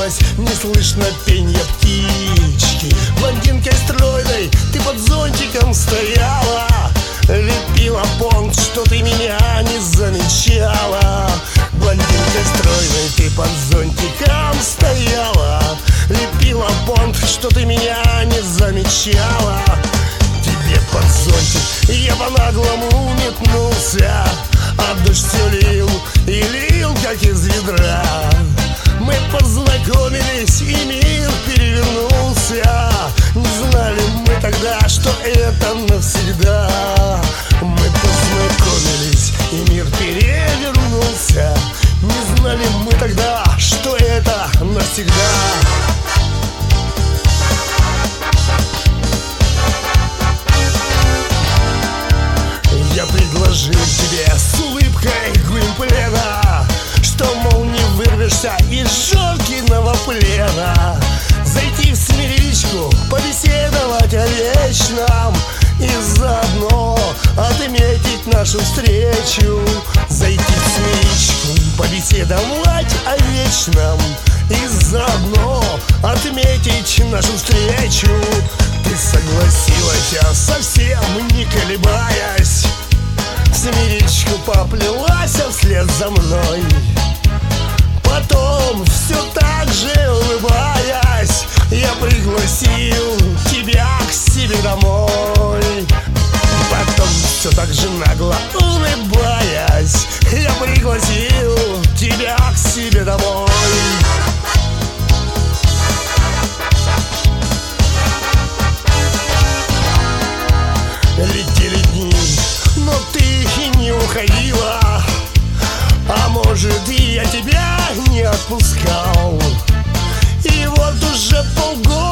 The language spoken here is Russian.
согласилась, не слышно пенья птички. Блондинкой стройной ты под зонтиком стояла, лепила понт, что ты меня не замечала. Блондинкой стройной ты под зонтиком стояла, лепила понт, что ты меня не замечала. Тебе под зонтик я по-наглому метнулся, а дождь все лил и лил, как из ведра. Мы познакомились, и мир перевернулся. Не знали мы тогда, что это навсегда. Мы познакомились, и мир перевернулся. Не знали мы тогда, что это навсегда. Я предложил тебе с улыбкой гуимплена, что, мол, не вырвешься из жёлкиного плена. Зайти в семеричку, побеседовать о вечном и заодно отметить нашу встречу. Зайти в семеричку, побеседовать о вечном и заодно отметить нашу встречу. Ты согласилась, совсем не колебаясь, в семеричку поплелась вслед за мной. Потом, все так же улыбаясь, я пригласил тебя к себе домой. Потом, все так же нагло улыбаясь, я пригласил тебя к себе домой. Летели дни, но ты и не уходила. А может, и я тебя не отпускал. И вот уже полгода